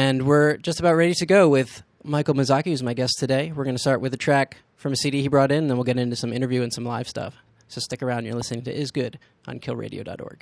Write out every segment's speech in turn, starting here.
And we're just about ready to go with Michael Mazzocchi, who's my guest today. We're going to start with a track from a CD he brought in, and then we'll get into some interview and some live stuff. So stick around. You're listening to Is Good on killradio.org.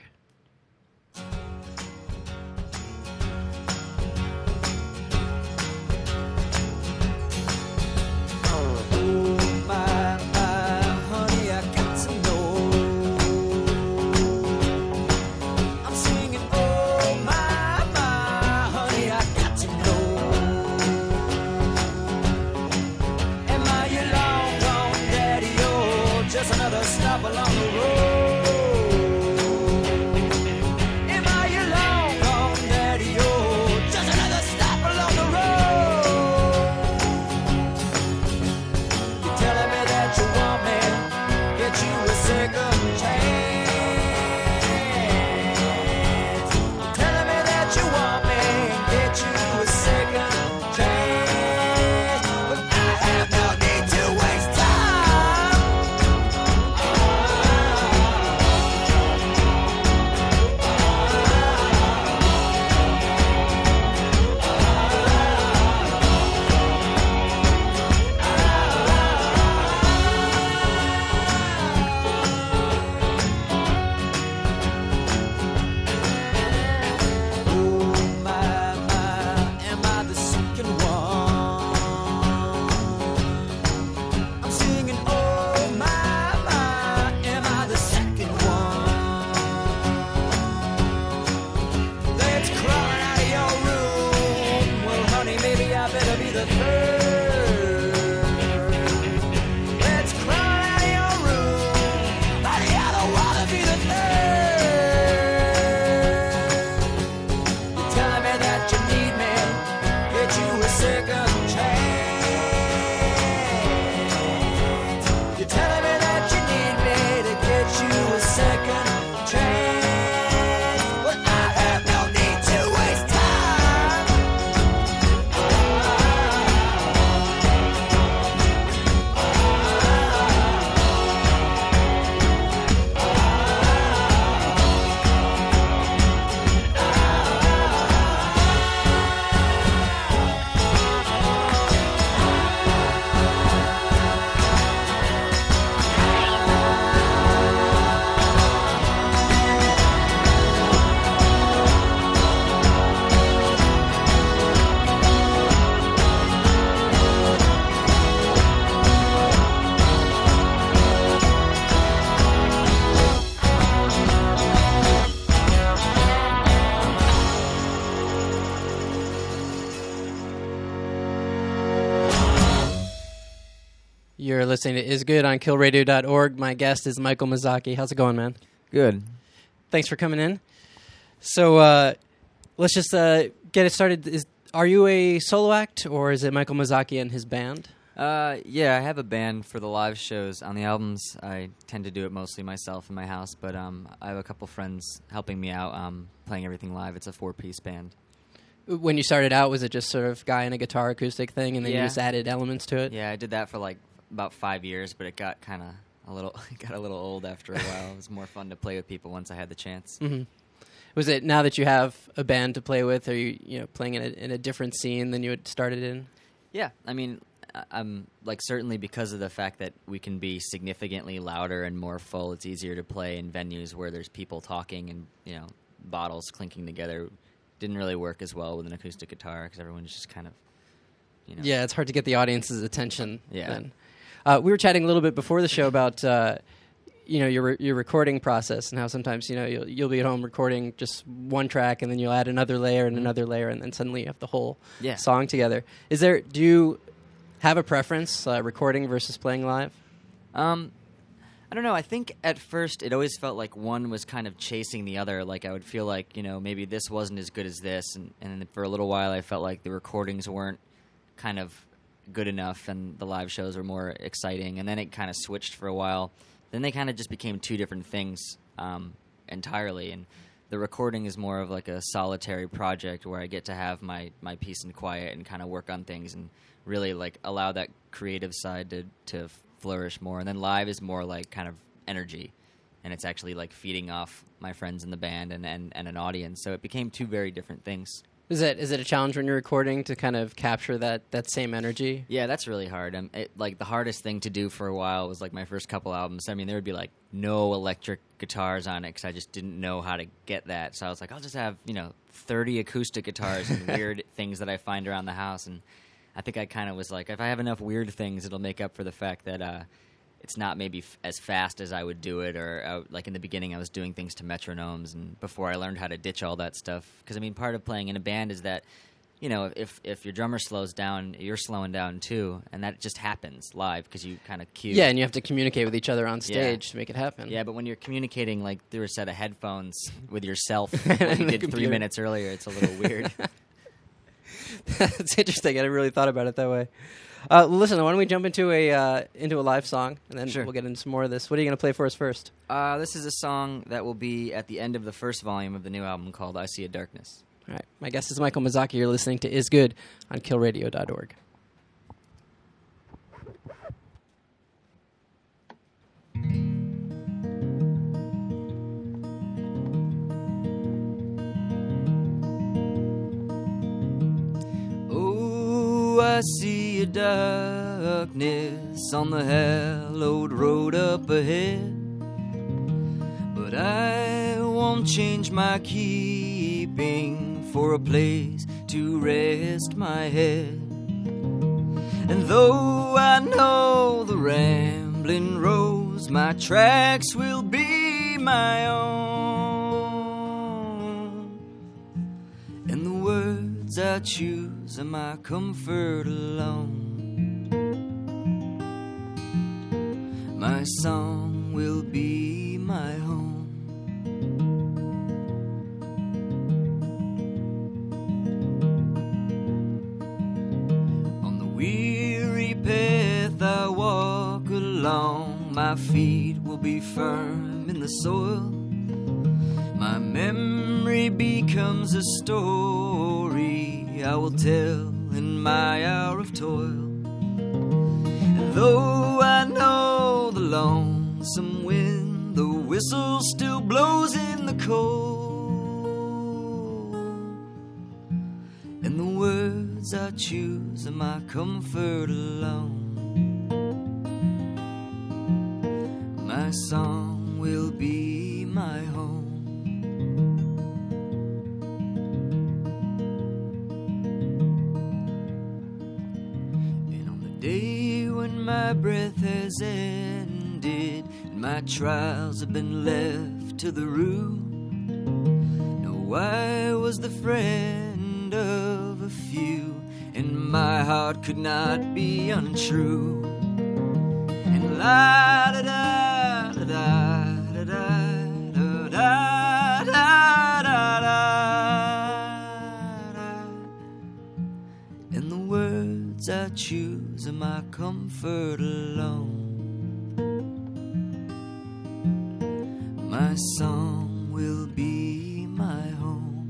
You're listening to Is Good on killradio.org. My guest is Michael Mazzocchi. How's it going, man? Good. Thanks for coming in. So let's just get it started. Are you a solo act, or is it Michael Mazzocchi and his band? Yeah, I have a band for the live shows. On the albums, I tend to do it mostly myself in my house, but I have a couple friends helping me out playing everything live. It's a 4-piece band. When you started out, was it just sort of guy and a guitar acoustic thing, and then you just added elements to it? Yeah, I did that for like about 5 years, but it got kind of a little old after a while. It was more fun to play with people once I had the chance. Mm-hmm. Was it now that you have a band to play with, are you playing in a different scene than you had started in? Yeah, I mean, I'm like certainly because of the fact that we can be significantly louder and more full. It's easier to play in venues where there's people talking and bottles clinking together. Didn't really work as well with an acoustic guitar because everyone's just kind of Yeah, it's hard to get the audience's attention. Yeah. Then. We were chatting a little bit before the show about your recording process and how sometimes you'll be at home recording just one track and then you'll add another layer and another layer and then suddenly you have the whole song together. Do you have a preference, recording versus playing live? I don't know. I think at first it always felt like one was kind of chasing the other. Like I would feel like, maybe this wasn't as good as this. And for a little while I felt like the recordings weren't kind of good enough and the live shows were more exciting. And then it kind of switched for a while. Then they kind of just became two different things entirely. And the recording is more of like a solitary project where I get to have my peace and quiet and kind of work on things and really like allow that creative side to flourish more. And then live is more like kind of energy, and it's actually like feeding off my friends in the band and an audience. So it became two very different things. Is it a challenge when you're recording to kind of capture that same energy? Yeah, that's really hard. Like the hardest thing to do for a while was like my first couple albums. I mean, there would be like no electric guitars on it because I just didn't know how to get that. So I was like, I'll just have 30 acoustic guitars and weird things that I find around the house. And I think I kind of was like, if I have enough weird things, it'll make up for the fact that it's not maybe as fast as I would do it, or like in the beginning I was doing things to metronomes, and before I learned how to ditch all that stuff. Because I mean, part of playing in a band is that, if your drummer slows down, you're slowing down too, and that just happens live because you kind of cue. Yeah, and you have to communicate with each other on stage to make it happen. Yeah, but when you're communicating like through a set of headphones with yourself, like you did 3 minutes earlier, it's a little weird. That's interesting. I never really thought about it that way. Listen, why don't we jump into a live song, and then we'll get into some more of this. What are you going to play for us first? This is a song that will be at the end of the first volume of the new album called I See a Darkness. All right. My guest is Michael Mazzocchi. You're listening to Is Good on killradio.org. I see a darkness on the hallowed road up ahead, but I won't change my keeping for a place to rest my head. And though I know the rambling roads, my tracks will be my own, and the words I choose are my comfort alone. My song will be my home. On the weary path I walk along, my feet will be firm in the soil. My memory becomes a story I will tell in my hour of toil. And though I know the lonesome wind, the whistle still blows in the cold, and the words I choose are my comfort alone. My song will be my home. My breath has ended, and my trials have been left to the rue. No, I was the friend of a few, and my heart could not be untrue. And la da da da da da da da da da da, and the words I choose are my comfort alone. My song will be my home.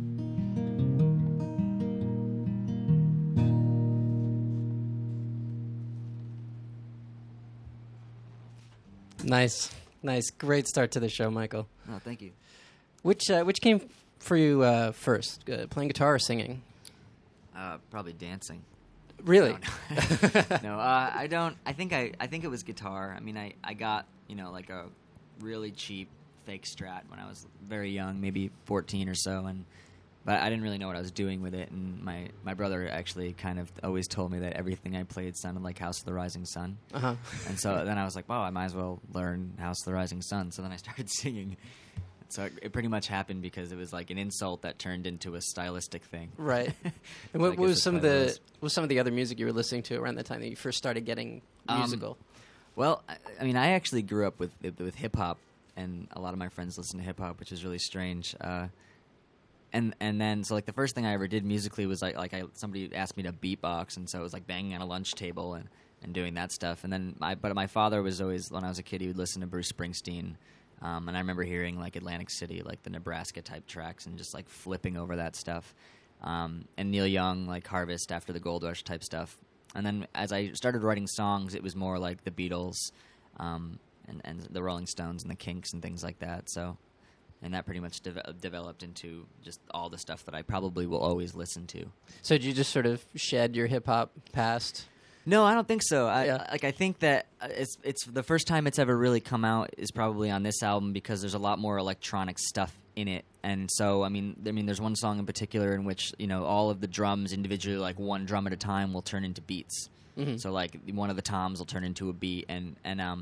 Nice, great start to the show, Michael. Oh, thank you. Which came for you first, playing guitar or singing? Probably dancing. Really? No, I don't. I think it was guitar. I mean, I got like a really cheap fake Strat when I was very young, maybe 14 or so, but I didn't really know what I was doing with it. And my brother actually kind of always told me that everything I played sounded like House of the Rising Sun. Uh-huh. And so then I was like, well, I might as well learn House of the Rising Sun. So then I started singing. So it pretty much happened because it was like an insult that turned into a stylistic thing. Right. And what was some of the other music you were listening to around the time that you first started getting musical? Well, I mean, I actually grew up with hip hop, and a lot of my friends listen to hip hop, which is really strange. And then so like the first thing I ever did musically was somebody asked me to beatbox, and so it was like banging on a lunch table and doing that stuff. And then my father was always, when I was a kid, he would listen to Bruce Springsteen. And I remember hearing like Atlantic City, like the Nebraska type tracks, and just like flipping over that stuff. And Neil Young, like Harvest after the Gold Rush type stuff. And then as I started writing songs, it was more like the Beatles, and the Rolling Stones and the Kinks and things like that. So and that pretty much developed into just all the stuff that I probably will always listen to. So did you just sort of shed your hip hop past? No, I don't think so. Yeah. I think that it's the first time it's ever really come out is probably on this album because there's a lot more electronic stuff in it. And so I mean there's one song in particular in which, you know, all of the drums individually, like one drum at a time, will turn into beats. Mm-hmm. So like one of the toms will turn into a beat, and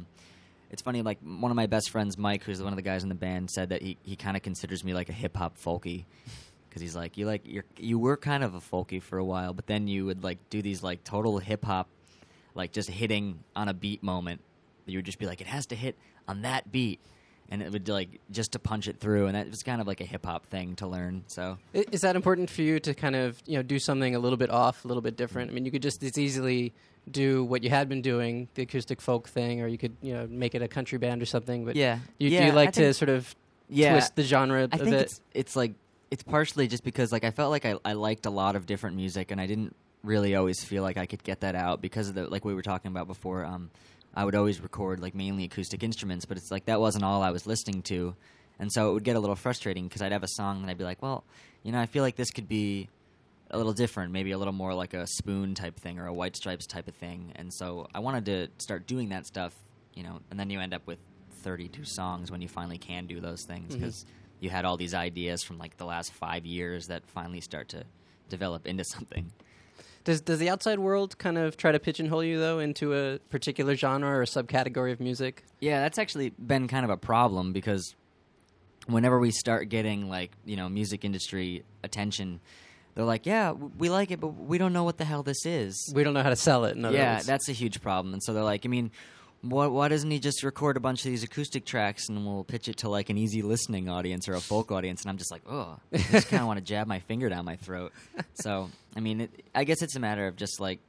it's funny, like one of my best friends, Mike, who's one of the guys in the band, said that he kind of considers me like a hip hop folky. Because he's like, you were kind of a folky for a while, but then you would like do these like total hip hop, like just hitting on a beat moment. You would just be like, it has to hit on that beat, and it would like just to punch it through, and that was kind of like a hip hop thing to learn. So Is that important for you to kind of, you know, do something a little bit off, a little bit different? I mean, you could just as easily do what you had been doing, the acoustic folk thing, or you could, you know, make it a country band or something. But yeah, do you like to sort of twist the genre I a think bit? it's like it's partially just because like I felt like I liked a lot of different music, and I didn't really always feel like I could get that out because of the, like we were talking about before. I would always record like mainly acoustic instruments, but it's like that wasn't all I was listening to, and so it would get a little frustrating because I'd have a song and I'd be like, well, you know, I feel like this could be a little different, maybe a little more like a Spoon type thing or a White Stripes type of thing, and so I wanted to start doing that stuff, you know, and then you end up with 32 songs when you finally can do those things because you had all these ideas from like the last 5 years that finally start to develop into something. Does the outside world kind of try to pigeonhole you, though, into a particular genre or subcategory of music? Yeah, that's actually been kind of a problem because whenever we start getting, like, you know, music industry attention, they're like, yeah, we like it, but we don't know what the hell this is. We don't know how to sell it, in other words. That's a huge problem. And so they're like, I mean, why doesn't he just record a bunch of these acoustic tracks and we'll pitch it to, like, an easy listening audience or a folk audience? And I'm just like, oh, I just kind of want to jab my finger down my throat. So, I mean, I guess it's a matter of just, like,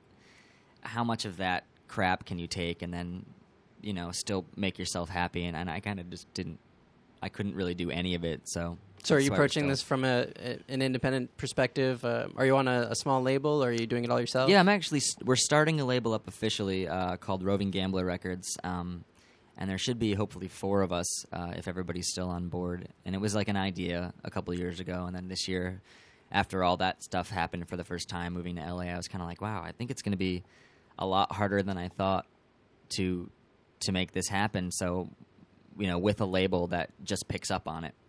how much of that crap can you take and then, you know, still make yourself happy. And I kind of just I couldn't really do any of it, so... So are you approaching this from an independent perspective? Are you on a small label, or are you doing it all yourself? Yeah, I'm actually... we're starting a label up officially called Roving Gambler Records, and there should be hopefully 4 of us if everybody's still on board. And it was like an idea a couple of years ago, and then this year, after all that stuff happened for the first time, moving to LA, I was kind of like, wow, I think it's going to be a lot harder than I thought to make this happen. So, you know, with a label that just picks up on it.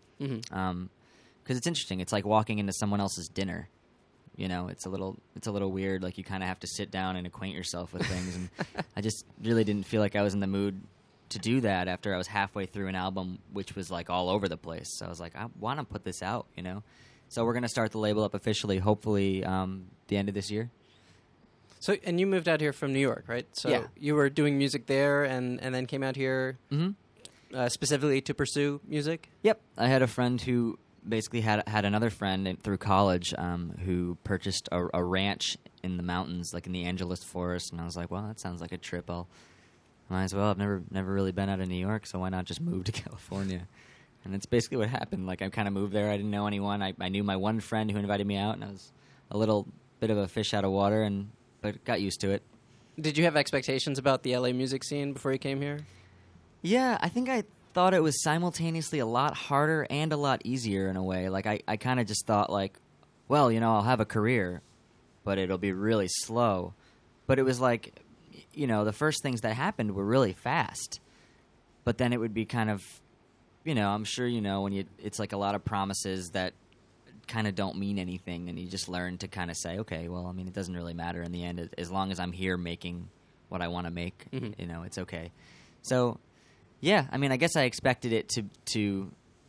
Because it's interesting. It's like walking into someone else's dinner. You know, it's a little weird. Like, you kind of have to sit down and acquaint yourself with things. And I just really didn't feel like I was in the mood to do that after I was halfway through an album, which was like all over the place. So I was like, I want to put this out, you know. So we're going to start the label up officially, hopefully the end of this year. So, and you moved out here from New York, right? So yeah. You were doing music there and then came out here specifically to pursue music? Yep. I had a friend who basically had another friend through college who purchased a ranch in the mountains, like in the Angeles Forest, and I was like, well, that sounds like a trip. Might as well. I've never really been out of New York, so why not just move to California? And that's basically what happened. Like, I kind of moved there. I didn't know anyone. I knew my one friend who invited me out, and I was a little bit of a fish out of water, but got used to it. Did you have expectations about the LA music scene before you came here? Yeah, I think I thought it was simultaneously a lot harder and a lot easier in a way. Like, I kind of just thought, like, well, you know, I'll have a career, but it'll be really slow. But it was like, you know, the first things that happened were really fast. But then it would be kind of, you know, I'm sure, you know, when it's like a lot of promises that kind of don't mean anything, and you just learn to kind of say, okay, well, I mean, it doesn't really matter in the end. As long as I'm here making what I want to make, you know, it's okay. So, yeah, I mean, I guess I expected it to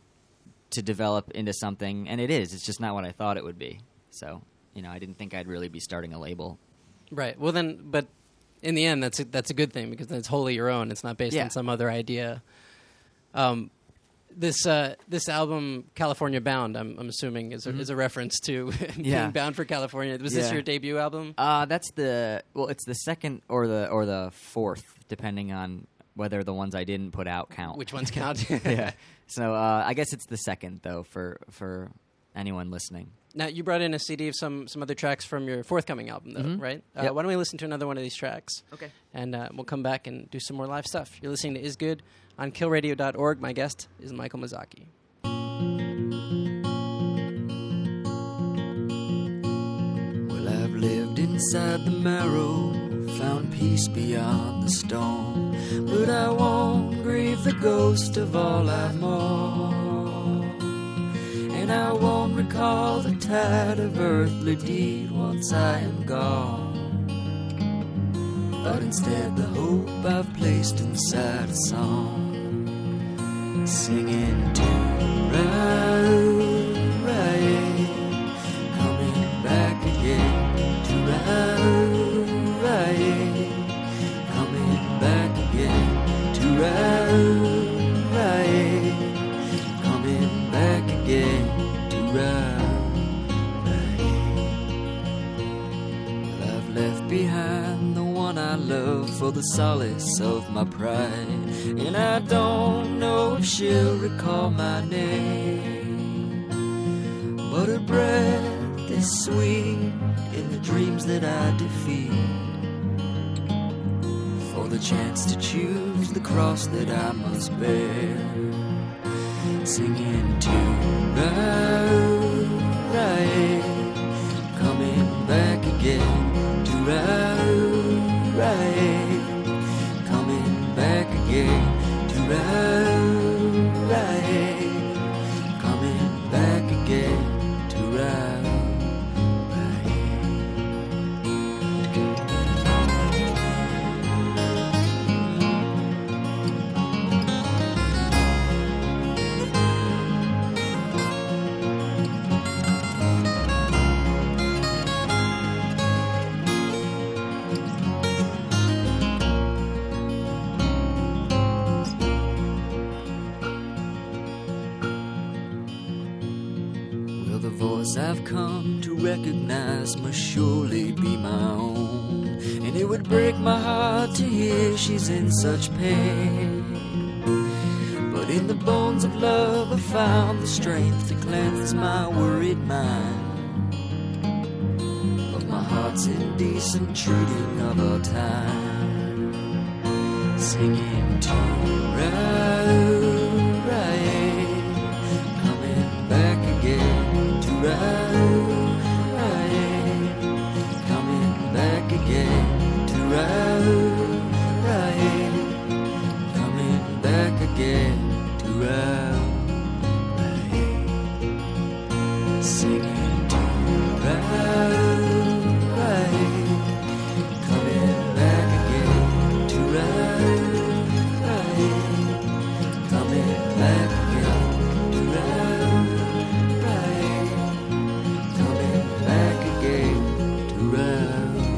develop into something, and it is. It's just not what I thought it would be. So, you know, I didn't think I'd really be starting a label. Right. Well, then, but in the end, that's a good thing, because it's wholly your own. It's not based on some other idea. This album, California Bound, I'm assuming is a reference to being bound for California. Was this your debut album? It's the second or the fourth, depending on whether the ones I didn't put out count. Which ones count? Yeah. So I guess it's the second, though, for anyone listening. Now, you brought in a CD of some other tracks from your forthcoming album, though, right? Yep. Why don't we listen to another one of these tracks? Okay. And we'll come back and do some more live stuff. You're listening to Is Good on KillRadio.org. My guest is Michael Mazzocchi. inside the marrow, found peace beyond the storm. But I won't grieve the ghost of all I've mourned, and I won't recall the tide of earthly deed once I am gone. But instead the hope I've placed inside a song, singing to Rye, coming back again to Rye, coming back again to Rye, coming back again to Rye. Well, I've left behind the one I love for the solace of my pride, and I don't know if she'll recall my name, but her breath is sweet in the dreams that I defeat, for the chance to choose the cross that I must bear, singing to Rye, coming back again to Rye, coming back again to Rye, coming back again to Rye. I've come to recognize must surely be my own, and it would break my heart to hear she's in such pain. But in the bones of love I found the strength to cleanse my worried mind of my heart's indecent treating of our time, singing to Rye, coming back again to Rye, coming back again to Rye, coming back again to Rye, singing to Rye, coming back again to Rye, coming back again to Rye, coming back again to Rye.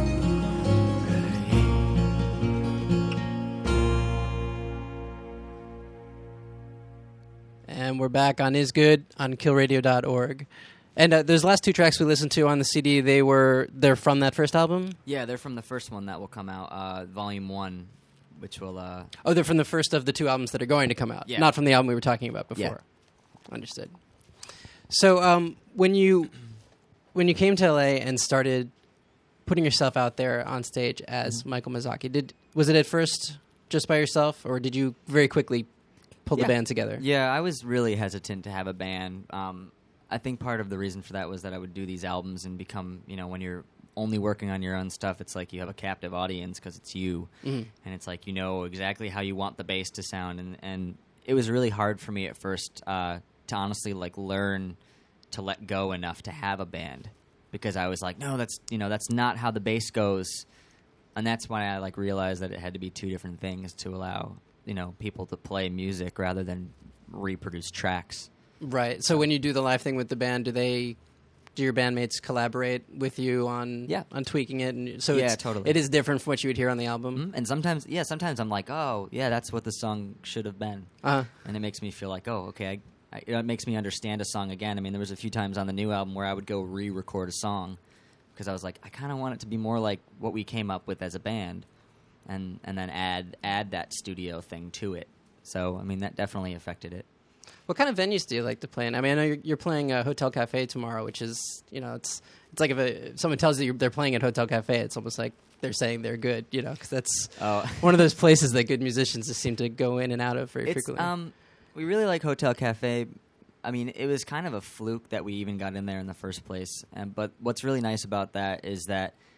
And we're back on Is Good on killradio.org. And those last two tracks we listened to on the CD, they're from that first album? Yeah, they're from the first one that will come out, Volume 1, which will... Oh, they're from the first of the two albums that are going to come out, Yeah. not from the album we were talking about before. Yeah. Understood. So when you came to LA and started putting yourself out there on stage as Michael Mazzocchi, was it at first just by yourself, or did you very quickly pull the band together? Yeah, I was really hesitant to have a band. I think part of the reason for that was that I would do these albums and become, when you're only working on your own stuff, it's like you have a captive audience because it's you. Mm-hmm. And it's like you know exactly how you want the bass to sound. And it was really hard for me at first to honestly learn to let go enough to have a band, because I was like, no, that's not how the bass goes. And that's why I realized that it had to be two different things to allow people to play music rather than reproduce tracks. Right. So when you do the live thing with the band, do your bandmates collaborate with you on tweaking it? And so totally. It is different from what you would hear on the album. Mm-hmm. And sometimes I'm like, oh yeah, that's what the song should have been. Uh-huh. And it makes me feel like, oh, okay, it makes me understand a song again. I mean, there was a few times on the new album where I would go re-record a song because I was like, I kind of want it to be more like what we came up with as a band, and then add that studio thing to it. So I mean, that definitely affected it. What kind of venues do you like to play in? I mean, I know you're playing Hotel Cafe tomorrow, which is, it's like if someone tells you they're playing at Hotel Cafe, it's almost like they're saying they're good, because that's one of those places that good musicians just seem to go in and out of very frequently. We really like Hotel Cafe. I mean, it was kind of a fluke that we even got in there in the first place. But what's really nice about that is that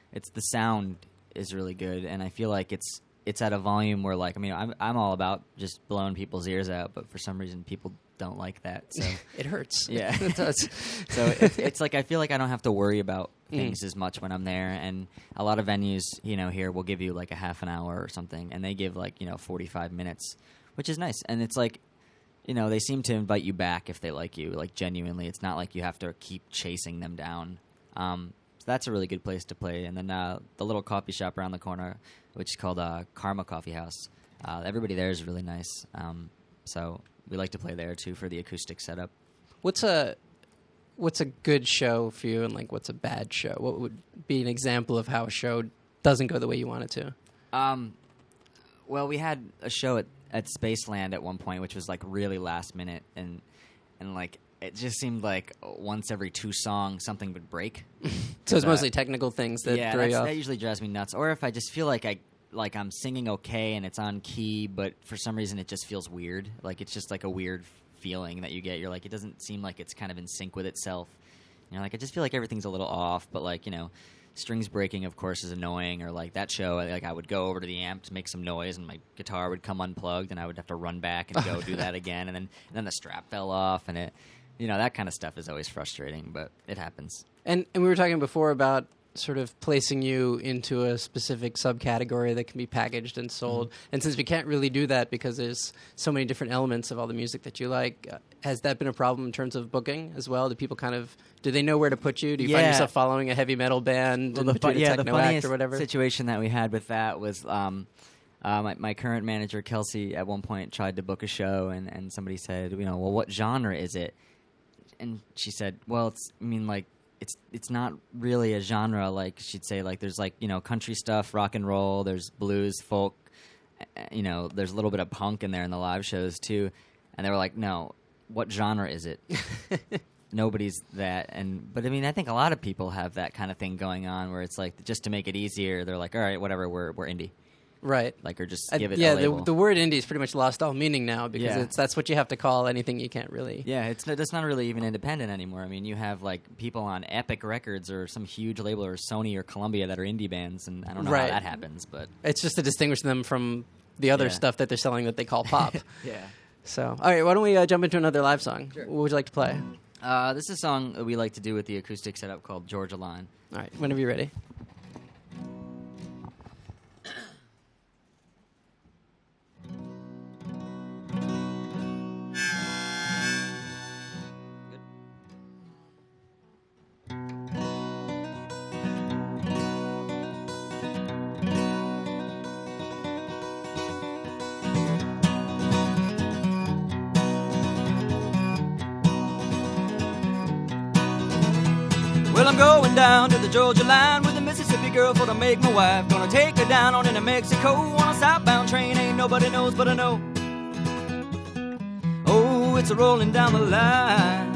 it's the sound is really good, and I feel like it's at a volume where, like, I mean, I'm all about just blowing people's ears out, but for some reason people don't like that. So It hurts. yeah, It does. So it's like I feel like I don't have to worry about things as much when I'm there, and a lot of venues, here will give you like a half an hour or something, and they give like 45 minutes, which is nice, and it's like. They seem to invite you back if they like you, like genuinely. It's not like you have to keep chasing them down. So that's a really good place to play. And then the little coffee shop around the corner, which is called Karma Coffee House. Everybody there is really nice. So we like to play there too for the acoustic setup. What's a good show for you, and like what's a bad show? What would be an example of how a show doesn't go the way you want it to? Well, we had a show at Spaceland at one point, which was like really last minute, and like it just seemed like once every 2 songs something would break. So it's mostly technical things that throw you off. That usually drives me nuts. Or if I just feel like I'm singing okay and it's on key, but for some reason it just feels weird. Like it's just like a weird feeling that you get. You're like, it doesn't seem like it's kind of in sync with itself. You're like, I just feel like everything's a little off, but like strings breaking, of course, is annoying. Or like that show, like I would go over to the amp to make some noise, and my guitar would come unplugged, and I would have to run back and go do that again. And then the strap fell off, and it, that kind of stuff is always frustrating, but it happens. And we were talking before about sort of placing you into a specific subcategory that can be packaged and sold. Mm-hmm. And since we can't really do that because there's so many different elements of all the music that you like, has that been a problem in terms of booking as well? Do they know where to put you? Do you find yourself following a heavy metal band in between a techno act or whatever? The situation that we had with that was my current manager, Kelsey, at one point tried to book a show, and somebody said, well, what genre is it? And she said, well, it's not really a genre. Like she'd say, like there's like country stuff, rock and roll, there's blues, folk, there's a little bit of punk in there in the live shows too. And they were like, no, what genre is it? Nobody's that. But I mean, I think a lot of people have that kind of thing going on where it's like just to make it easier, they're like, all right, whatever, we're indie. Right. Like, or just give it a label. The word indie is pretty much lost all meaning now because that's what you have to call anything you can't really... Yeah, that's not really even independent anymore. I mean, you have, like, people on Epic Records or some huge label or Sony or Columbia that are indie bands, and I don't know how that happens, but... It's just to distinguish them from the other stuff that they're selling that they call pop. Yeah. So, all right, why don't we jump into another live song? Sure. What would you like to play? This is a song that we like to do with the acoustic setup called Georgia Line. All right, whenever you're ready. Well, I'm going down to the Georgia line with a Mississippi girl for to make my wife. Gonna take her down on into Mexico on a southbound train. Ain't nobody knows but I know. Oh, it's a rolling down the line.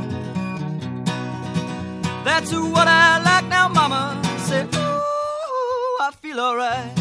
That's what I like now, mama. Say, ooh, I feel alright.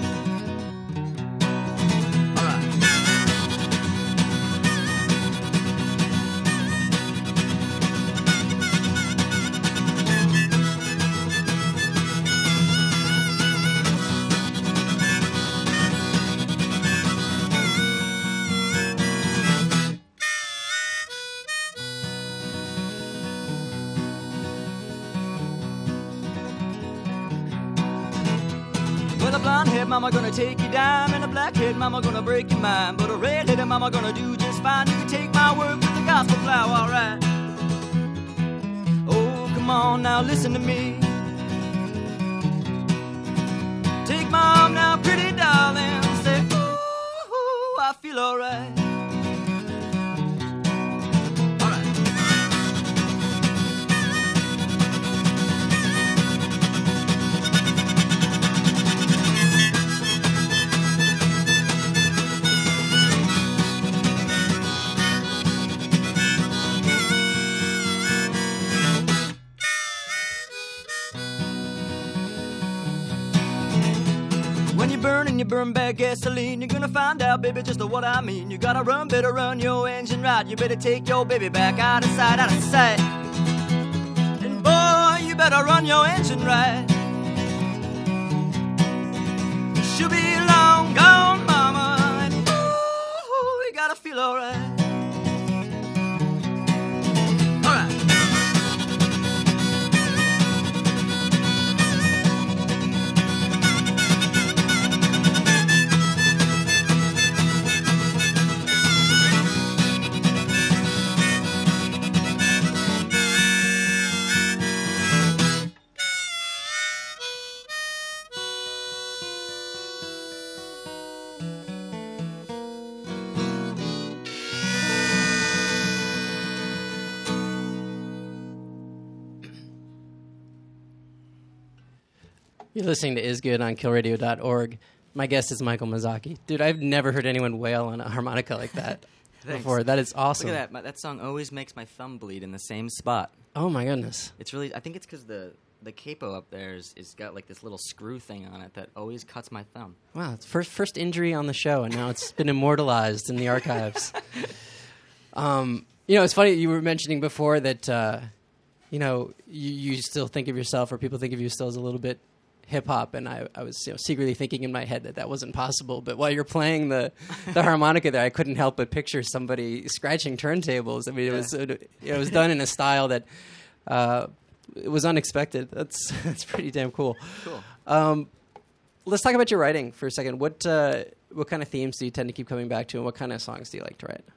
Mama gonna take you down, and a blackhead mama gonna break your mind, but a redheaded mama gonna do just fine. You can take my word for the gospel plow, alright. Oh, come on now, listen to me. Take my arm now, pretty darling. Say, ooh, I feel alright. You burn bad gasoline, you're gonna find out, baby, just what I mean. You gotta run, better run your engine right. You better take your baby back out of sight, out of sight. And boy, you better run your engine right. You're listening to Is Good on killradio.org. My guest is Michael Mazzocchi. Dude, I've never heard anyone wail on a harmonica like that before. That is awesome. Look at that. That song always makes my thumb bleed in the same spot. Oh, my goodness. It's really, I think it's because the capo up there is got like this little screw thing on it that always cuts my thumb. Wow, it's first injury on the show, and now it's been immortalized in the archives. It's funny, you were mentioning before that, you still think of yourself, or people think of you still as a little bit hip-hop, and I was secretly thinking in my head that wasn't possible. But while you're playing the harmonica there, I couldn't help but picture somebody scratching turntables. I mean, it was done in a style that it was unexpected. That's pretty damn cool. Cool. Let's talk about your writing for a second. What kind of themes do you tend to keep coming back to, and what kind of songs do you like to write?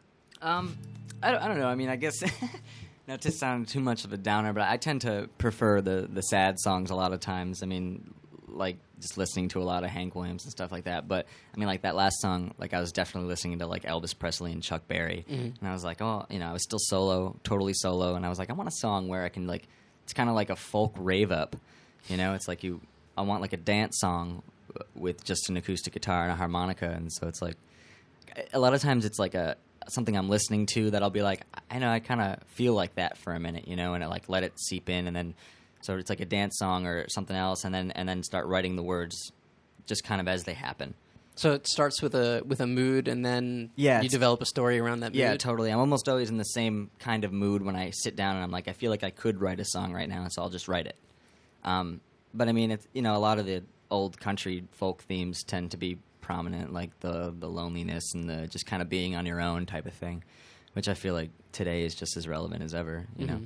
I don't know. I mean, I guess not to sound too much of a downer, but I tend to prefer the sad songs a lot of times. I mean, like just listening to a lot of Hank Williams and stuff like that. But I mean, like that last song, like I was definitely listening to like Elvis Presley and Chuck Berry, and I was like, oh, I was still totally solo, and I was like, I want a song where I can like, it's kind of like a folk rave up, it's like I want like a dance song with just an acoustic guitar and a harmonica, and so it's like a lot of times it's like something I'm listening to that I'll be like, I know I kind of feel like that for a minute, and I like let it seep in, and then so it's like a dance song or something else, and then start writing the words just kind of as they happen. So it starts with a mood, and then you develop a story around that mood? Yeah, totally. I'm almost always in the same kind of mood when I sit down and I'm like, I feel like I could write a song right now, so I'll just write it. But I mean, it's, a lot of the old country folk themes tend to be prominent, like the loneliness and the just kind of being on your own type of thing, which I feel like today is just as relevant as ever, know.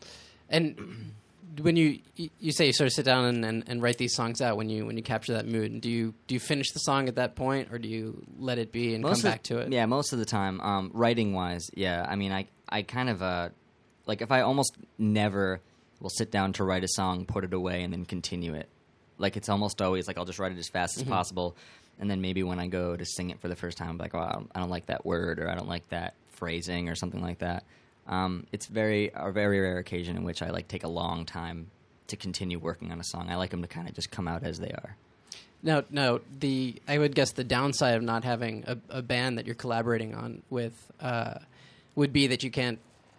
And when you say you sort of sit down and write these songs out, when you capture that mood, do you finish the song at that point, or do you let it be and come back to it? Yeah, most of the time, writing wise, yeah. I mean, I kind of like if I almost never will sit down to write a song, put it away, and then continue it. Like it's almost always like I'll just write it as fast as possible, and then maybe when I go to sing it for the first time, I'm like, oh, I don't like that word, or I don't like that phrasing, or something like that. It's a very rare occasion in which I like take a long time to continue working on a song. I like them to kind of just come out as they are. No. I would guess the downside of not having a band that you're collaborating on with would be that you can't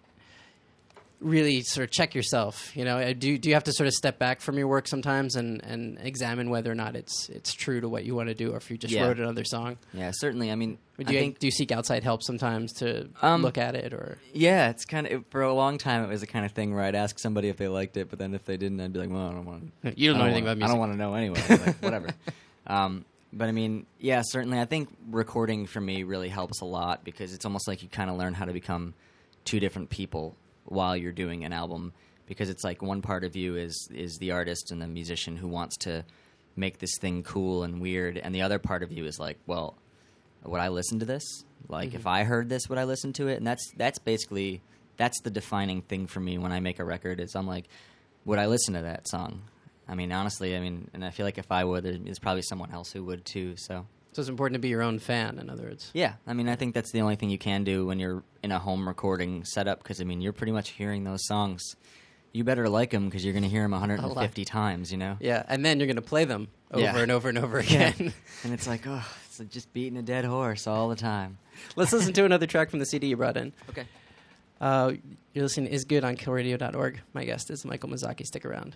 really sort of check yourself. Do you have to sort of step back from your work sometimes and examine whether or not it's true to what you want to do, or if you just wrote another song? Yeah, certainly. I mean, do you seek outside help sometimes to look at it, or? Yeah, it's kind of, for a long time it was the kind of thing where I'd ask somebody if they liked it, but then if they didn't, I'd be like, well, I don't want to. You don't know anything about music. I don't want to know anyway. Like, whatever. But I mean, yeah, certainly. I think recording for me really helps a lot, because it's almost like you kind of learn how to become two different people while you're doing an album, because it's like one part of you is the artist and the musician who wants to make this thing cool and weird, and the other part of you is like, well, would I listen to this? Like, if I heard this, would I listen to it? And that's basically the defining thing for me when I make a record, is I'm like, would I listen to that song? I mean, honestly, and I feel like if I would, there's probably someone else who would too, so it's important to be your own fan, in other words. Yeah, I mean, I think that's the only thing you can do when you're in a home recording setup, because, I mean, you're pretty much hearing those songs. You better like them, because you're going to hear them 150 times, Yeah, and then you're going to play them over and over and over again. Yeah. And it's like, oh, it's like just beating a dead horse all the time. Let's listen to another track from the CD you brought in. Okay. You're listening to Is Good on killradio.org. My guest is Michael Mazzocchi. Stick around.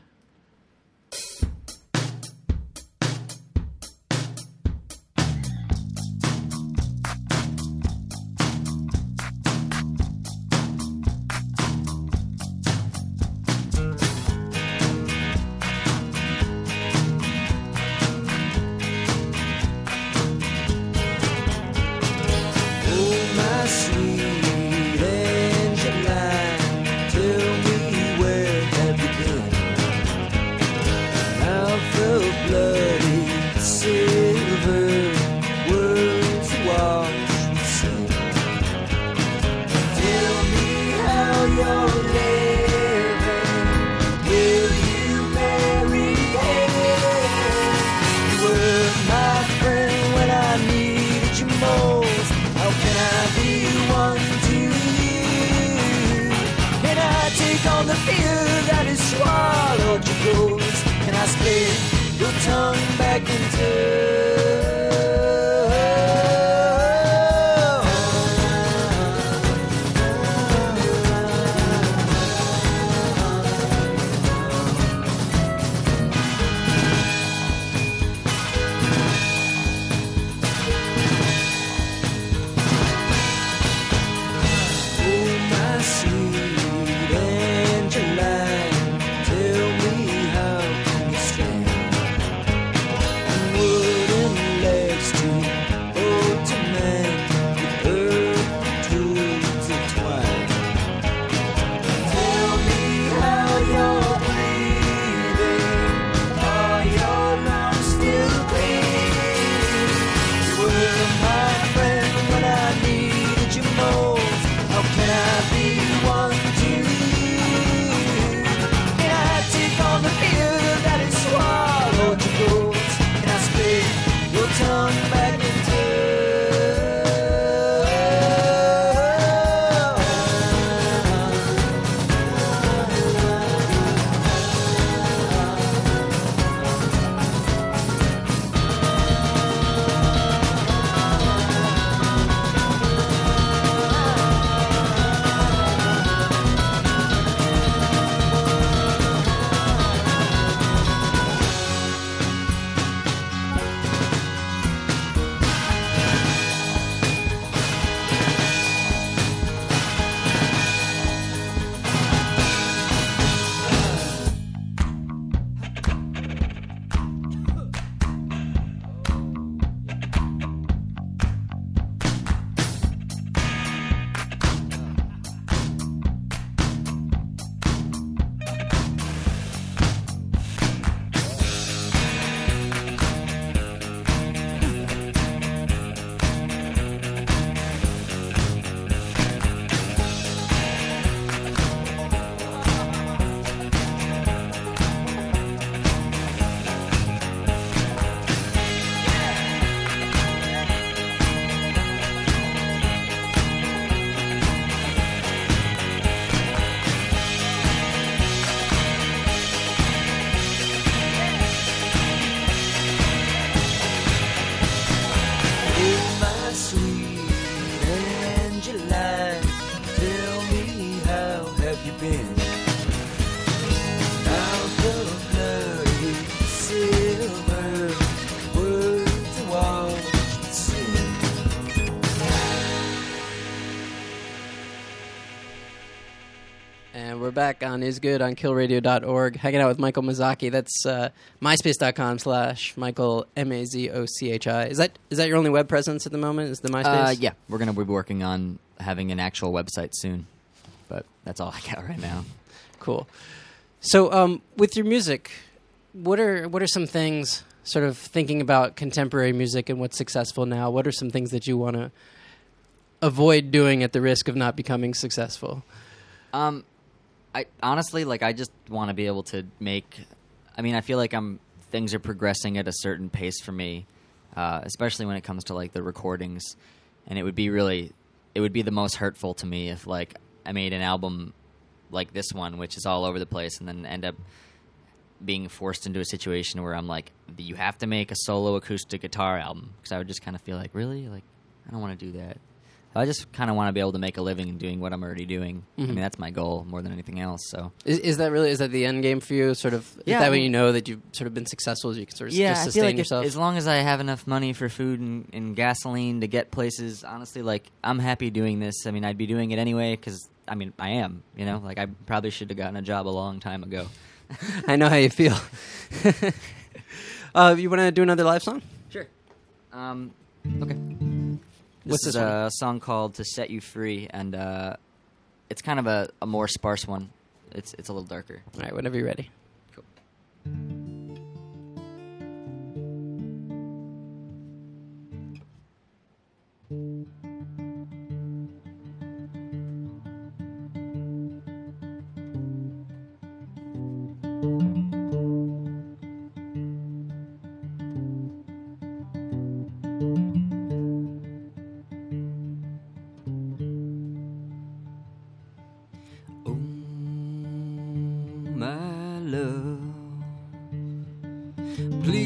Sweet Angeline, tell me, where have you been? your tongue back into. We're back on Is Good on killradio.org, hanging out with Michael Mazzocchi. That's myspace.com/Michael Mazzochi. Is that your only web presence at the moment? Is the MySpace? Yeah, we're going to be working on having an actual website soon, but that's all I got right now. Cool. So, with your music, what are some things? Sort of thinking about contemporary music and what's successful now. What are some things that you want to avoid doing at the risk of not becoming successful? I honestly, I just want to be able to make. I mean, I feel like things are progressing at a certain pace for me, especially when it comes to the recordings, and it would be the most hurtful to me if I made an album like this one, which is all over the place, and then end up being forced into a situation where I'm you have to make a solo acoustic guitar album, because I would just kind of feel really, I don't want to do that. I just kind of want to be able to make a living in doing what I'm already doing. Mm-hmm. I mean, that's my goal more than anything else. So, is that the end game for you? Sort of, yeah. Is that when you know that you've sort of been successful, you can sort of just sustain I feel yourself? As long as I have enough money for food and gasoline to get places, honestly, I'm happy doing this. I mean, I'd be doing it anyway because I am. I probably should have gotten a job a long time ago. I know how you feel. You want to do another live song? Sure. Okay. This is a song called "To Set You Free," and it's kind of a more sparse one. It's a little darker. All right, whenever you're ready. Cool.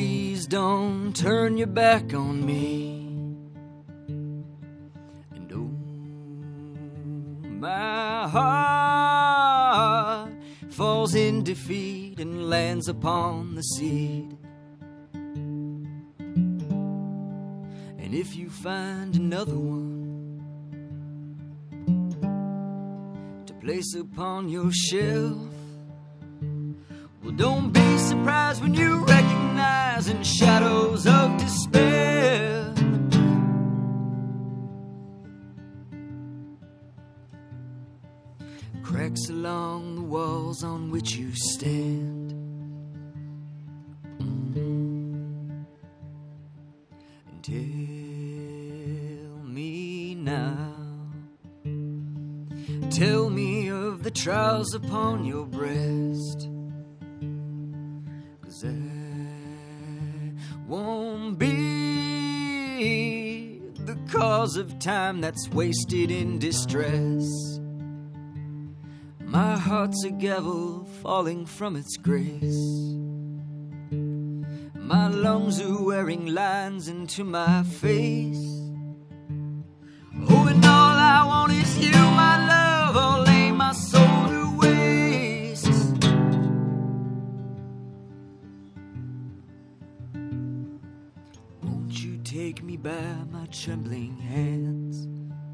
please don't turn your back on me. And oh, my heart falls in defeat and lands upon the seed. And if you find another one to place upon your shelf, well, don't be surprised when you recognize in shadows of despair cracks along the walls on which you stand. And tell me now, tell me of the trials upon your breast, 'cause I won't be the cause of time that's wasted in distress. My heart's a gavel falling from its grace. My lungs are wearing lines into my face. Oh, and all I want is you, my love. I'll lay my soul to waste. Won't you take me by my trembling hands?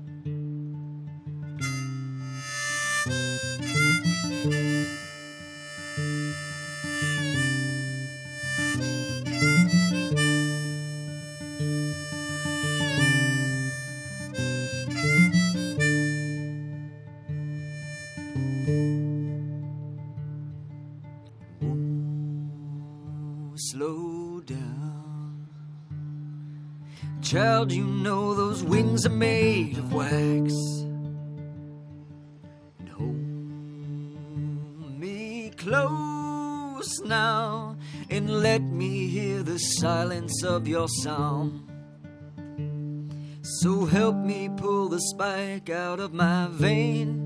Slow down, child, you know those wings are made of wax. And hold me close now and let me hear the silence of your song. So help me pull the spike out of my vein,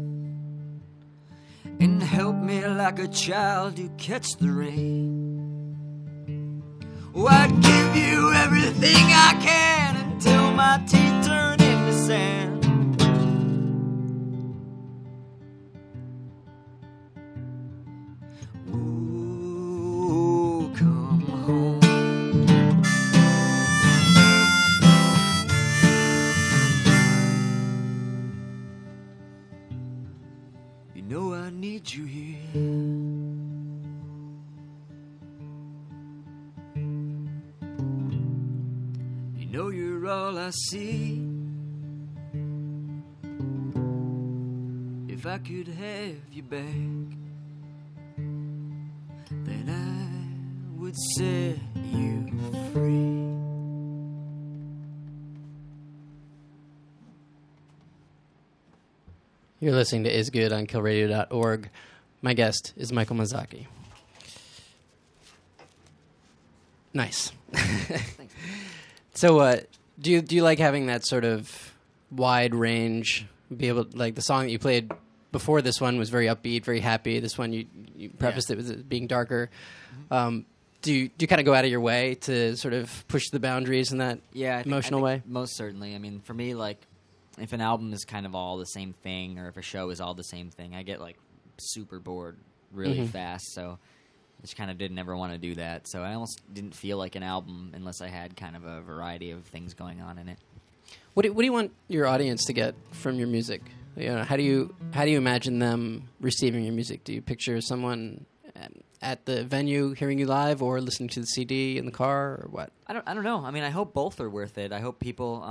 and help me like a child to catch the rain. Oh, I'd give you everything I can until my teeth turn into sand. Oh, come home. You know I need you here. Know you're all I see. If I could have you back, then I would set you free. You're listening to Is Good on killradio.org. My guest is Michael Mazzocchi. Nice. Thanks. So, do you like having that sort of wide range? Be able, like the song that you played before this one was very upbeat, very happy. This one you prefaced it with it being darker. Do you kind of go out of your way to sort of push the boundaries in that emotional way? Most certainly. I mean, for me, like if an album is kind of all the same thing, or if a show is all the same thing, I get like super bored really fast. So I just kind of didn't ever want to do that. So I almost didn't feel like an album unless I had kind of a variety of things going on in it. What do you want your audience to get from your music? You know, how do you imagine them receiving your music? Do you picture someone at the venue hearing you live, or listening to the CD in the car, or what? I don't know. I mean, I hope both are worth it. I hope people.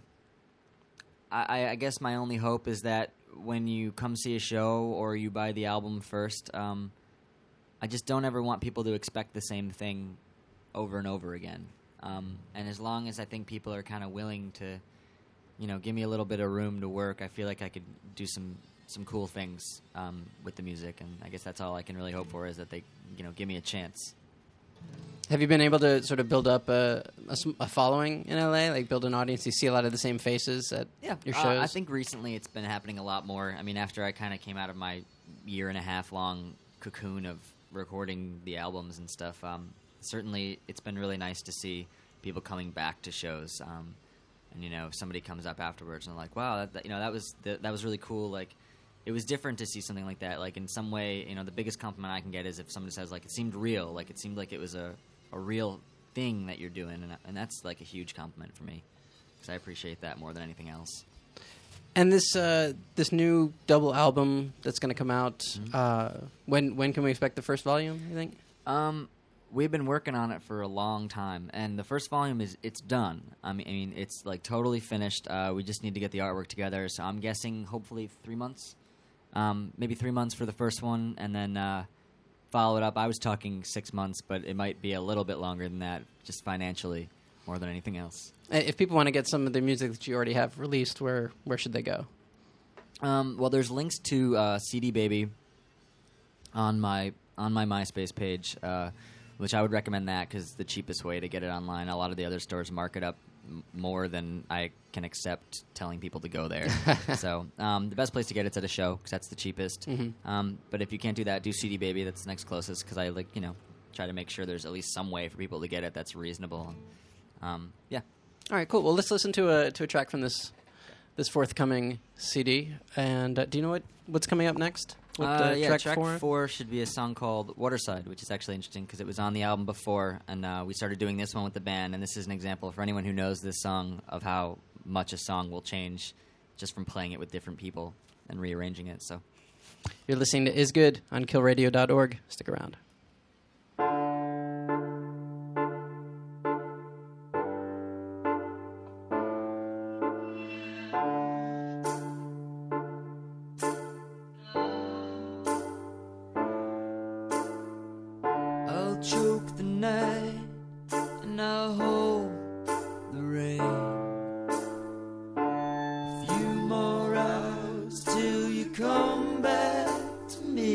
I guess my only hope is that when you come see a show or you buy the album first, I just don't ever want people to expect the same thing over and over again. And as long as I think people are kind of willing to, you know, give me a little bit of room to work, I feel like I could do some cool things with the music. And I guess that's all I can really hope for, is that they, you know, give me a chance. Have you been able to sort of build up a following in LA, like build an audience? You see a lot of the same faces at your shows? I think recently it's been happening a lot more. I mean, after I kind of came out of my 1.5-year long cocoon of recording the albums and stuff, certainly it's been really nice to see people coming back to shows. And if somebody comes up afterwards and they're like, "Wow, that was really cool." Like, it was different to see something like that. Like, in some way, the biggest compliment I can get is if somebody says, like, it seemed real. Like, it seemed like it was a real thing that you're doing, and that's like a huge compliment for me because I appreciate that more than anything else. And this new double album that's going to come out, when can we expect the first volume, you think? We've been working on it for a long time, and the first volume it's done. I mean, it's like totally finished. We just need to get the artwork together, so I'm guessing hopefully 3 months, maybe 3 months for the first one, and then follow it up. I was talking 6 months, but it might be a little bit longer than that, just financially, more than anything else. If people want to get some of the music that you already have released, where should they go? Well, there's links to CD Baby on my MySpace page, which I would recommend that because it's the cheapest way to get it online. A lot of the other stores mark it up more than I can accept telling people to go there. So the best place to get it's at a show because that's the cheapest. Mm-hmm. But if you can't do that, do CD Baby. That's the next closest because I try to make sure there's at least some way for people to get it that's reasonable. Yeah. All right, cool. Well, let's listen to a track from this forthcoming CD. And do you know what's coming up next? Track 4 should be a song called Waterside, which is actually interesting because it was on the album before, and we started doing this one with the band, and this is an example for anyone who knows this song of how much a song will change just from playing it with different people and rearranging it. So, you're listening to Is Good on killradio.org. Stick around. Choke the night and I'll hold the rain. A few more hours till you come back to me.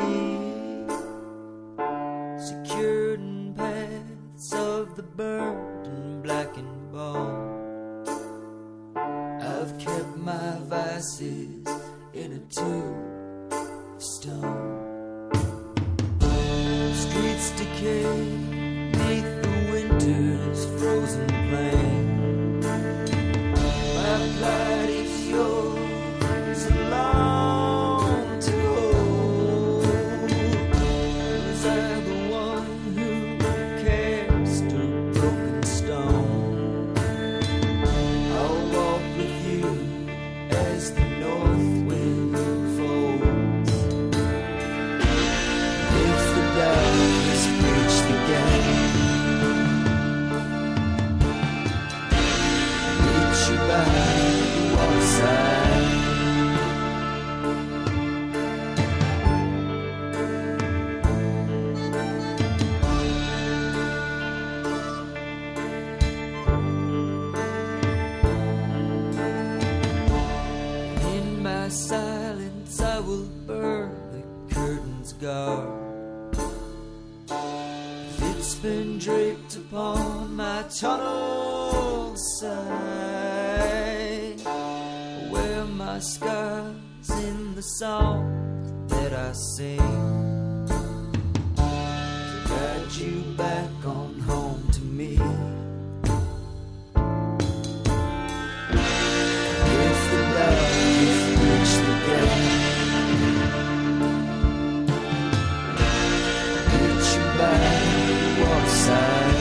Secured in paths of the burned and blackened bone. I've kept my vices in a tube of stone. Streets decay beneath the winter's frozen plain. My plight is yours alone to hold. Was I the one who cast a broken stone? I'll walk with you as the north wind folds. If the darkness reach the gate, meet you by the waterside. In my silence I will burn the curtain's guard. It's been draped upon my tunnel side. I wear my scars in the song that I sing to guide you back on home to me. If the darkness reach the gate, reach you back waterside.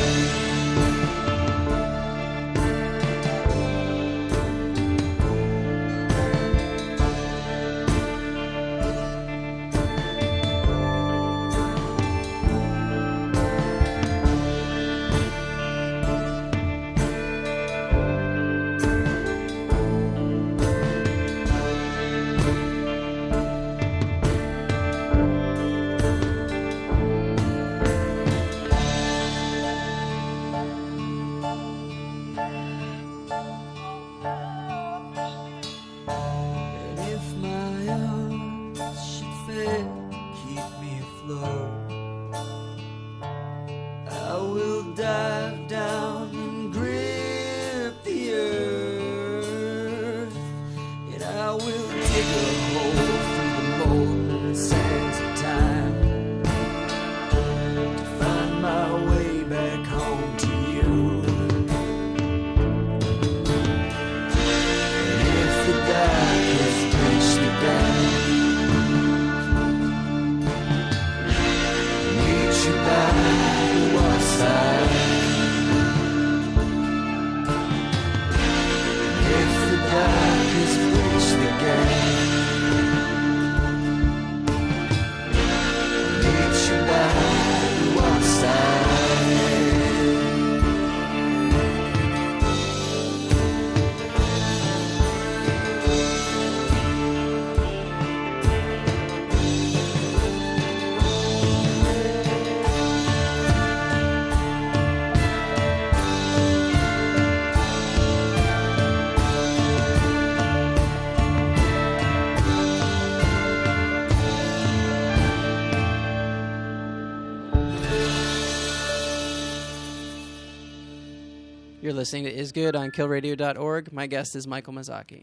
You're listening to Is Good on killradio.org. My guest is Michael Mazzocchi.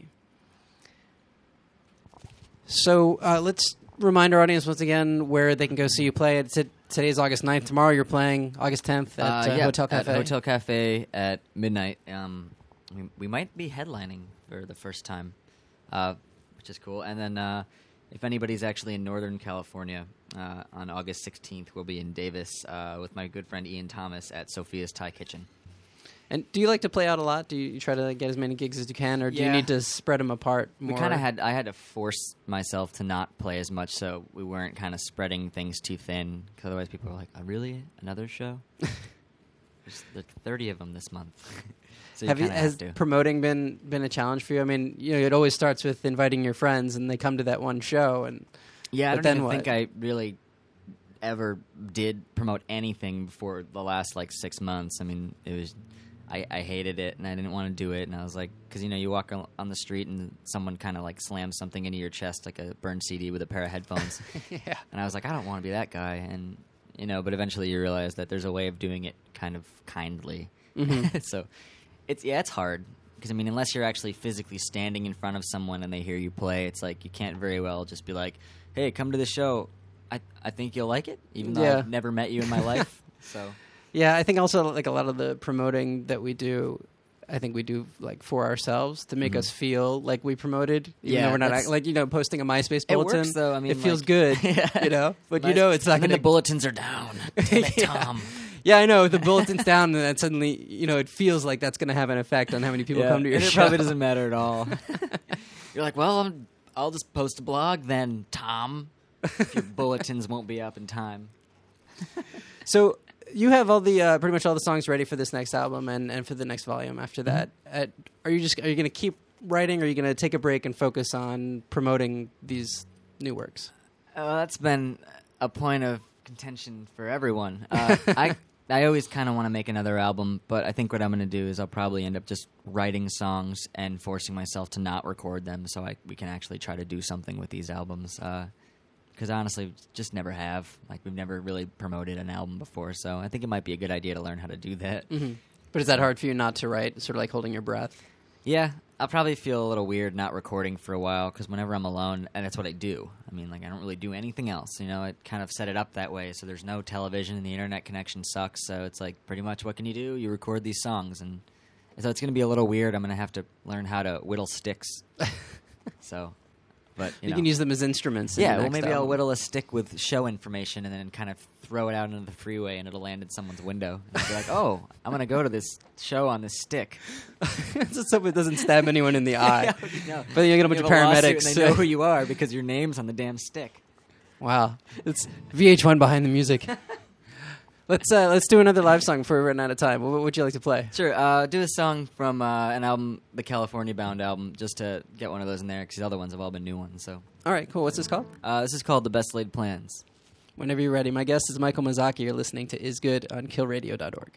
So let's remind our audience once again where they can go see you play. Today's August 9th. Tomorrow you're playing August 10th at Hotel Cafe. At Hotel Cafe at midnight. We might be headlining for the first time, which is cool. And then if anybody's actually in Northern California, on August 16th, we'll be in Davis with my good friend Ian Thomas at Sophia's Thai Kitchen. And do you like to play out a lot? Do you try to get as many gigs as you can, or do you need to spread them apart more? I had to force myself to not play as much so we weren't kind of spreading things too thin, because otherwise people are like, oh, really? Another show? There's like 30 of them this month. So has promoting been a challenge for you? I mean, it always starts with inviting your friends, and they come to that one show. And I don't even think I really ever did promote anything before the last 6 months. I mean, it was I hated it, and I didn't want to do it. And I was like, because you walk on the street and someone kind of slams something into your chest like a burned CD with a pair of headphones. Yeah. And I was like, I don't want to be that guy. And but eventually you realize that there's a way of doing it kind of kindly. Mm-hmm. So it's hard, because unless you're actually physically standing in front of someone and they hear you play, it's like you can't very well just be like, hey, come to the show. I think you'll like it, even though I've never met you in my life. So yeah, I think also a lot of the promoting that we do, I think we do for ourselves to make us feel like we promoted. Even though we're not posting a MySpace bulletin. It works though. It feels good, but it's not going to. The bulletins are down. Damn it, Tom. Yeah, I know. The bulletin's down, and then suddenly, it feels like that's going to have an effect on how many people come to your show. It probably doesn't matter at all. You're like, well, I'll just post a blog then, Tom. If your bulletins won't be up in time. So you have all the pretty much all the songs ready for this next album and for the next volume after that. Are you going to keep writing, or are you going to take a break and focus on promoting these new works? That's been a point of contention for everyone. I always kind of want to make another album, but I think what I'm going to do is I'll probably end up just writing songs and forcing myself to not record them so we can actually try to do something with these albums. Because honestly, just never have. We've never really promoted an album before, so I think it might be a good idea to learn how to do that. Mm-hmm. But is that hard for you not to write, sort of like holding your breath? Yeah, I'll probably feel a little weird not recording for a while, because whenever I'm alone, and that's what I do. I don't really do anything else. I kind of set it up that way, so there's no television, and the internet connection sucks, so it's pretty much what can you do? You record these songs, and so it's going to be a little weird. I'm going to have to learn how to whittle sticks. So... But you can use them as instruments. Maybe I'll whittle a stick with show information and then kind of throw it out into the freeway, and it'll land in someone's window. And I'll be like, oh, I'm going to go to this show on this stick. So it doesn't stab anyone in the eye. But you get a bunch of paramedics. And they know who you are because your name's on the damn stick. Wow. It's VH1 behind the music. Let's do another live song before we run out of time. What would you like to play? Sure. Do a song from an album, the California Bound album, just to get one of those in there, because the other ones have all been new ones. So. All right, cool. What's this called? This is called The Best Laid Plans. Whenever you're ready. My guest is Michael Mazzocchi. You're listening to Is Good on killradio.org.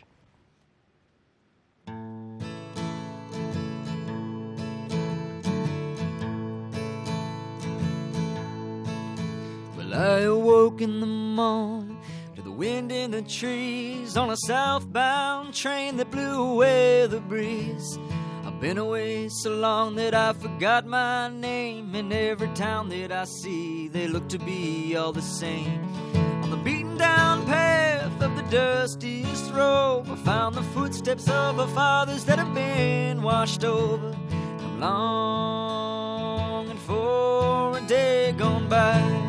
Well, I awoke in the morning to the wind in the trees on a southbound train that blew away the breeze. I've been away so long that I forgot my name, and every town that I see, they look to be all the same. On the beaten down path of the dustiest road, I found the footsteps of our fathers that have been washed over. I'm longing for a day gone by.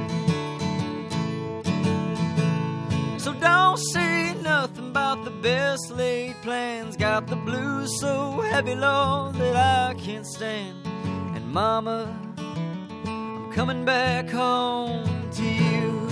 So don't say nothing about the best laid plans. Got the blues so heavy, Lord, that I can't stand. And Mama, I'm coming back home to you.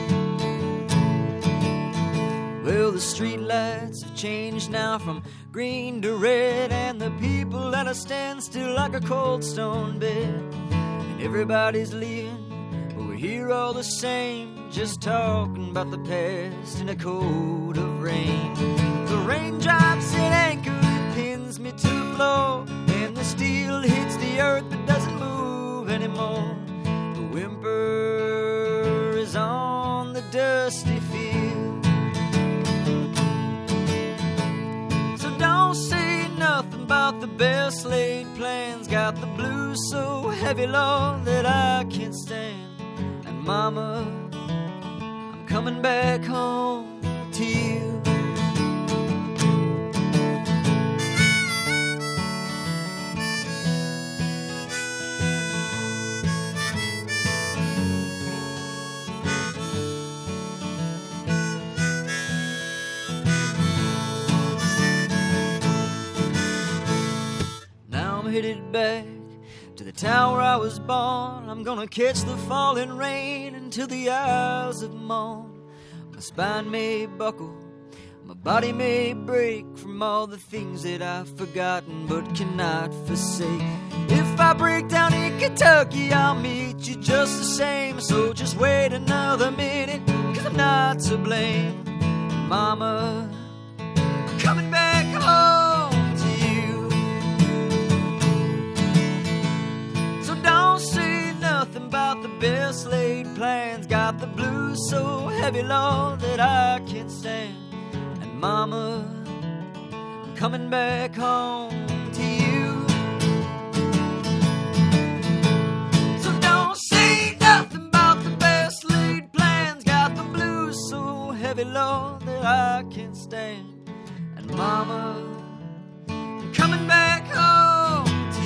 Well, the street lights have changed now from green to red, and the people at a standstill like a cold stone bed. And everybody's leaving, but we're here all the same, just talking about the past in a coat of rain. The raindrops hit anchor, it pins me to the floor, and the steel hits the earth but doesn't move anymore. The whimper is on the dusty field. So don't say about the best laid plans. Got the blues so heavy, Lord, that I can't stand. And Mama, I'm coming back home to you. Headed back to the town where I was born. I'm gonna catch the falling rain until the hours of morn. My spine may buckle, my body may break from all the things that I've forgotten but cannot forsake. If I break down in Kentucky, I'll meet you just the same. So just wait another minute, 'cause I'm not to blame. Mama, I'm coming back home. Don't say nothing about the best laid plans. Got the blues so heavy, Lord, that I can't stand. And Mama, I'm coming back home to you. So don't say nothing about the best laid plans. Got the blues so heavy, Lord, that I can't stand. And Mama, I'm coming back home.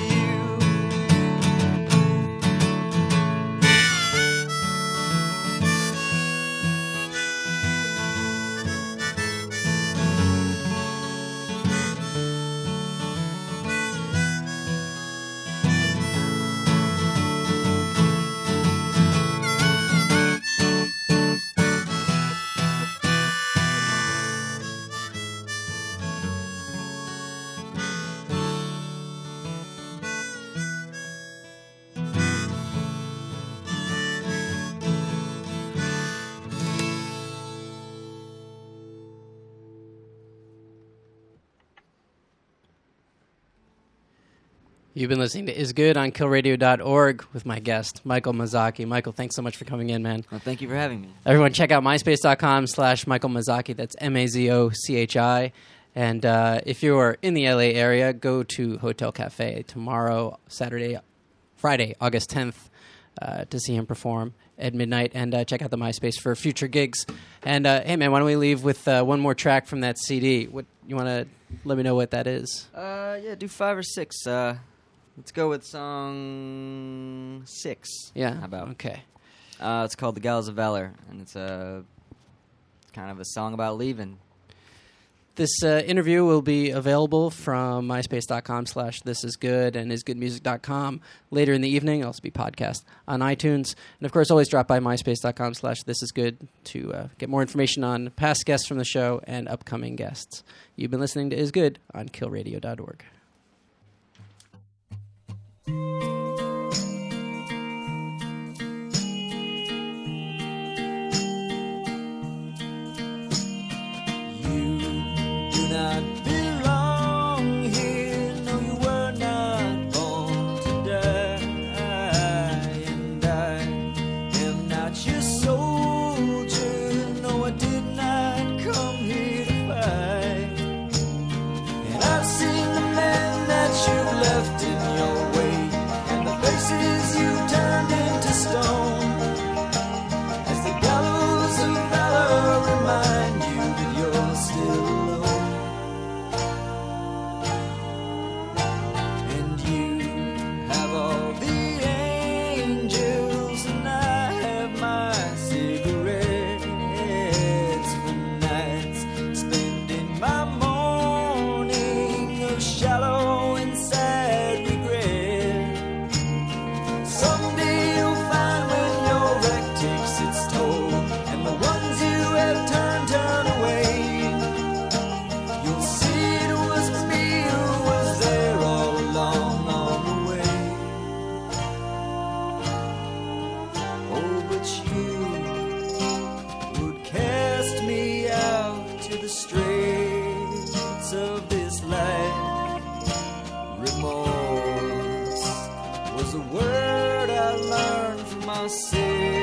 You've been listening to Is Good on killradio.org with my guest, Michael Mazzocchi. Michael, thanks so much for coming in, man. Well, thank you for having me. Everyone, check out myspace.com/Michael Mazzocchi. That's Mazzochi. And if you're in the LA area, go to Hotel Cafe tomorrow, Friday, August 10th, to see him perform at midnight. And check out the MySpace for future gigs. And hey, man, why don't we leave with one more track from that CD? What you want to let me know what that is? Yeah, do 5 or 6. Let's go with song 6. Yeah. How about? Okay. It's called The Gallows of Valor, and it's kind of a song about leaving. This interview will be available from myspace.com/thisisgood and isgoodmusic.com later in the evening. It'll also be podcast on iTunes. And, of course, always drop by myspace.com/thisisgood to get more information on past guests from the show and upcoming guests. You've been listening to Is Good on killradio.org. Not belong here, no, you were not born to die, and I am not your soldier, no, I did not come here to fight, and I've seen the men that you've left in your wake, and the faces you've turned into stone, as the gallows of valor remind you that you're still alone. Remorse was a word I learned from myself.